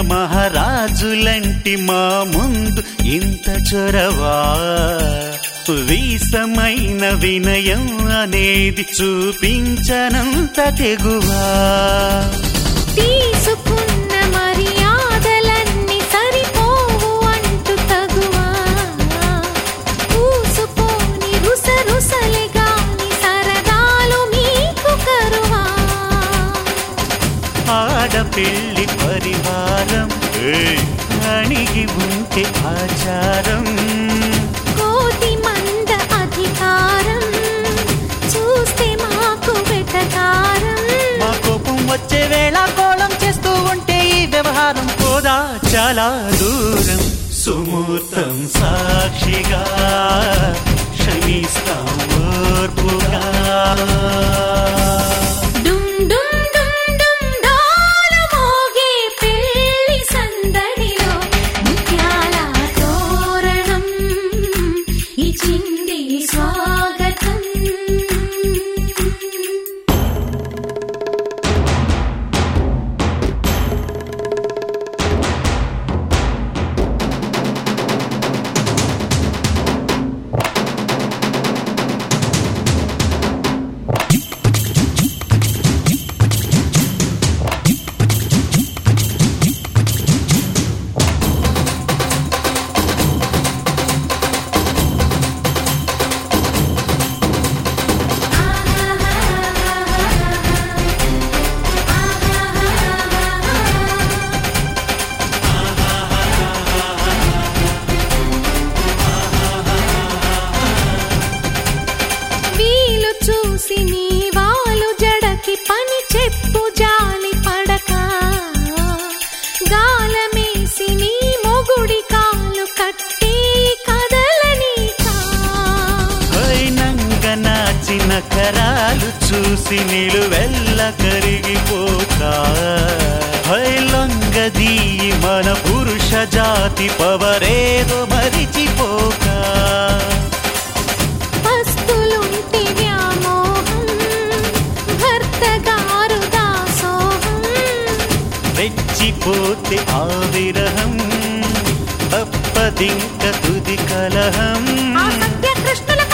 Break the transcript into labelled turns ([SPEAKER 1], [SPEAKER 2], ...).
[SPEAKER 1] మహారాజులంటి మా ముందు ఇంత చొరవా, వీసమైన వినయం అనేది చూపించనంత తెగువా.
[SPEAKER 2] తీసుకున్న మర్యాదలన్నీ సరిపోవు అంటూ తగువా, పూసుపోని రుసరుసలే గాని సరదాలు మీకు కరువా.
[SPEAKER 1] ఆడపిల్లి పరివారం అణిగి ఉంటే ఆచారం,
[SPEAKER 2] కోటి మంద అధికారం చూస్తే మాకు వెటకారం.
[SPEAKER 1] మా కోపం వచ్చే వేళ కోళం చేస్తూ ఉంటే ఈ వ్యవహారం పోదా చాలా దూరం. సుమూర్తం సాక్షిగా క్షమిస్తాం ఓర్పుగా.
[SPEAKER 2] డుమ్ డుమ్ డుమ్ డుమ్ ఢోలు మోగే పెళ్లి సందడిలో ముత్యాల తోరణం ఇచ్చింది స్వాగతం. వీలు చూసి నీ వాలు జడకి పని చెప్పు జాలి పడక, గాలమేసి నీ మొగుడి కాలు కట్టి కదలనీకా.
[SPEAKER 1] నంగ నాచిన కరాలు చూసి నిలువెల్ల కరిగిపోక, లొంగదీ మన పురుష జాతి పవరేదో మరిచిపోక.
[SPEAKER 2] పస్తులుంటి వ్యామోహం భర్త గారు దాసోహం,
[SPEAKER 1] రెచ్చిపోతే ఆ విరహం తప్పదింక తుది కలహం.
[SPEAKER 2] ఆ సత్య కృష్ణుల